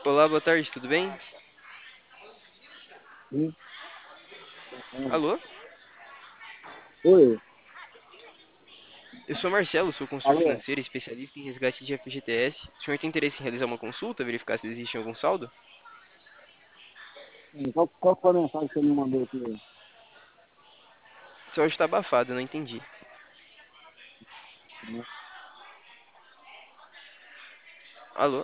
Olá, boa tarde, tudo bem? Sim. Alô? Oi, Eu sou Marcelo, sou consultor alô? financeiro, especialista em resgate de FGTS. O senhor tem interesse em realizar uma consulta, verificar se existe algum saldo? Sim, qual foi a mensagem que você me mandou aqui? Seu áudio está abafado, eu não entendi. Né? Alô?